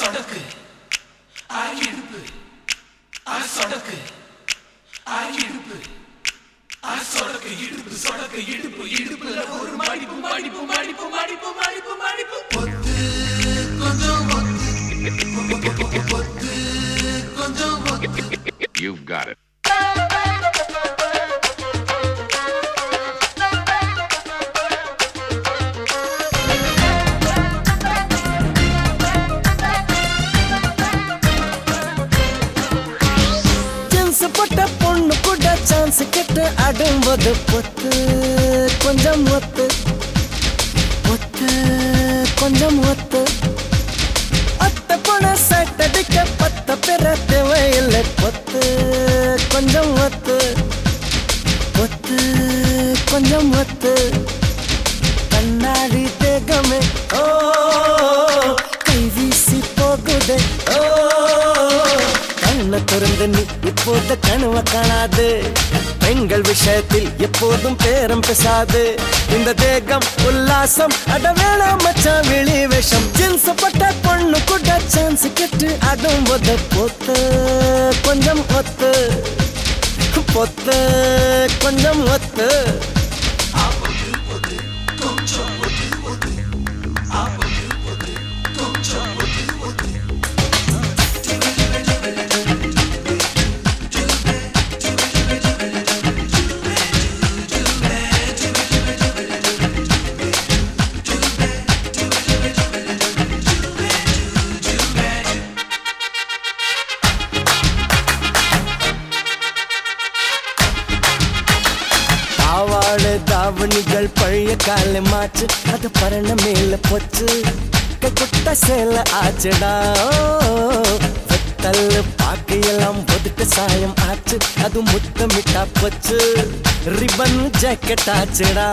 சொடக்கு இடுப்பு சொடக்கு இடுப்பு சொடக்கு இடுப்பு சொடக்கு இடுப்பு இடுப்புல ஒரு மடிப்பு மடிப்பு மடிப்பு மடிப்பு மடிப்பு மடிப்பு பொத்து கொஞ்சம் பொத்து கொஞ்சம் You've got it. பட்ட பொண்ணு கூட சான்ஸ் கெட்டு அடும்போது பொத்து கொஞ்சம் ஒத்து பொத்து கொஞ்சம் ஒத்து அத்த பொண்ண சட்டடிக்க பத்த பெற தேவையில்லை பொத்து கொஞ்சம் ஒத்து பொத்து கொஞ்சம் ஒத்து கண்ணாடி தேகமே ஓ கை வீசி போகுதே ஓ கண்ண திறந்து நீ இப்போது கனவ காணாது பெண்கள் விஷயத்தில் எப்போதும் பேரம் பேசாது இந்த தேகம் உல்லாசம் அடவேள மச்சான் வெளி வேஷம் ஜின்ஸ் பட்ட பொண்ணு கூட சான்ஸ் கெட்டு அடும்போது பொத்து கொஞ்சம் ஒத்து பொத்து கொஞ்சம் ஒத்து தாவணிகள் பழைய கால மாச்சு அது பரண மேல போச்சு கைக்குட்ட சேல ஆச்சுடா வெத்தல் பாக்கையெல்லாம் ஒதுக்க சாயம் ஆச்சு அது முத்தமிட்டா போச்சு ரிபன் ஜாக்கெட் ஆச்சுடா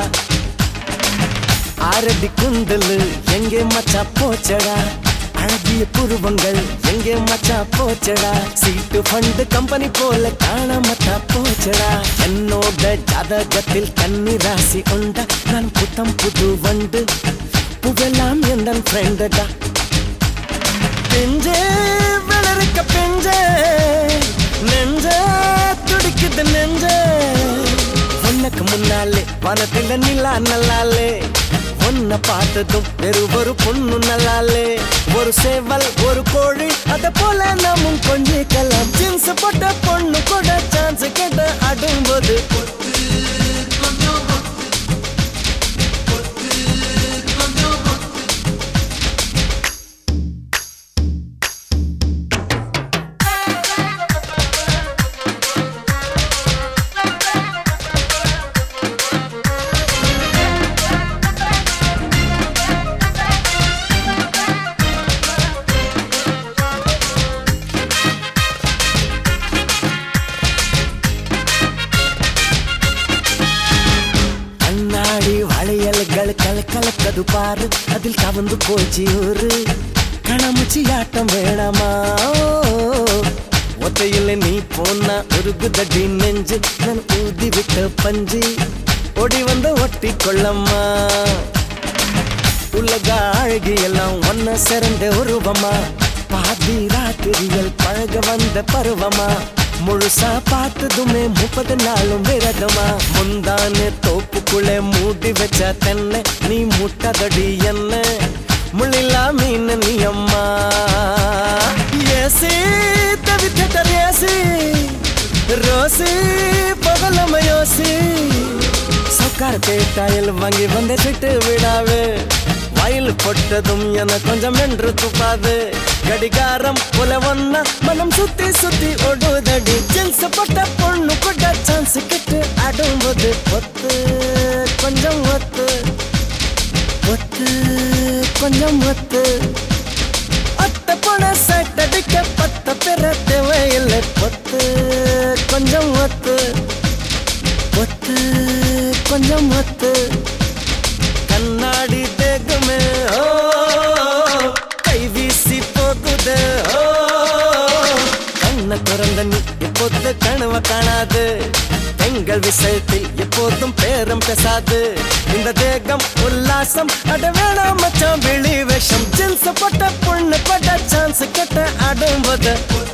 ஆரடி குண்டல் எங்கே மச்சா போச்சடா அழகிய புருவங்கள் எங்கே மச்சா போச்சடா சீட்டு ஃபண்டு கம்பெனி போல காணாமத்தா போச்சடா என்னோட ஜாதகத்தில் கன்னி ராசி உண்டா நான் புத்தம் புது வண்டு புகழாம் என் ஃப்ரெண்டடா பெஞ்சே வளர்க்க பெஞ்சே நெஞ்ச துடிக்குது நெஞ்ச உனக்கு முன்னாலே வனத்தில நிலா நல்லாலே உன்னை பார்த்ததும் வெறு ஒரு பொண்ணு நல்லாலே ஒரு சேவல் ஒரு கோழி அத போல நாமும் கொஞ்சிக்கலாம் ஜின்ஸ் போட்ட பொண்ணு கூட சான்ஸ் கேட்ட அடும்போது கலக்கது பாரு அதில் கவந்து போச்சு ஒரு கணமுச்சி ஆட்டம் வேணாமா ஒத்தையில நீ போனா ஒரு குதடி நெஞ்சு நான் ஊதி விட்ட பஞ்சு ஓடி வந்து ஒட்டி கொள்ளம்மா உலக அழகி எல்லாம் ஒன்ன சிறந்த உருவமா பாதி ராத்திரிகள் பழக வந்த பருவமா முழுசா பார்த்ததுமே 30 நாளும் விரதமா முந்தானே தோப்புக்குள்ளே மூடி வச்ச தென்னை நீ முட்டதடி என்ன முள்ளில்லா மீன் நீ அம்மா ஏசி தவித்தர் ஏசி ரோசி பகலமயோசி சவுக்கார தேட்டாயில் வாங்கி வந்த சிட்டு விடாவே வாயில் பொட்டதும் என கொஞ்சம் என்று துப்பாது கடிகாரம் போல ஒன்னா மனம் சுத்தி சுத்தி ஓடுதடி ஜின்ஸ் போட்ட பொண்ணு கூட சான்ஸ் கிட்டு அடும்போது பொத்து கொஞ்சம் ஒத்து பொத்து கொஞ்சம் ஒத்து அத்த பொண்ண சட்டடிக்க பத்த பெற தேவையில்லை பொத்து கொஞ்சம் ஒத்து பொத்து கொஞ்சம் ஒத்து கண்ணாடி தேகமே ஓ கை வீசி போகுது ஓ கண்ண திறந்த நீ இப்போது கனவ காணாது பெண்கள் விஷயத்தில் எப்போதும் பேரம் பேசாது இந்த தேகம் உல்லாசம் அட வேணாம் மச்சான் வெளி வேஷம் ஜின்ஸ் போட்ட பொண்ணு பட டான்ஸ் கட்ட ஆடும்போது